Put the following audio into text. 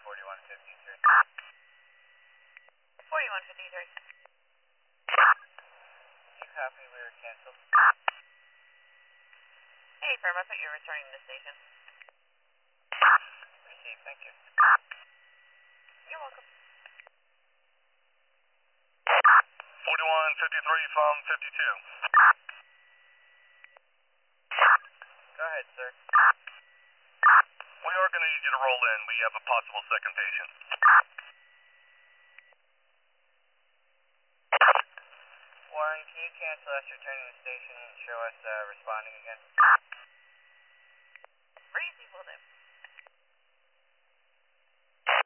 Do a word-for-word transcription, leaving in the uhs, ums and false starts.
forty-one fifty-three. forty-one fifty-three. You copy, we were canceled. Hey, firm, I thought you were returning to the station. Received, thank you. You're welcome. forty-one fifty-three from fifty-two. Go ahead, sir. We are going to need you to roll in. We have a possible second patient. Warren, can you cancel us returning to the station and show us uh, responding again? Breezy will do.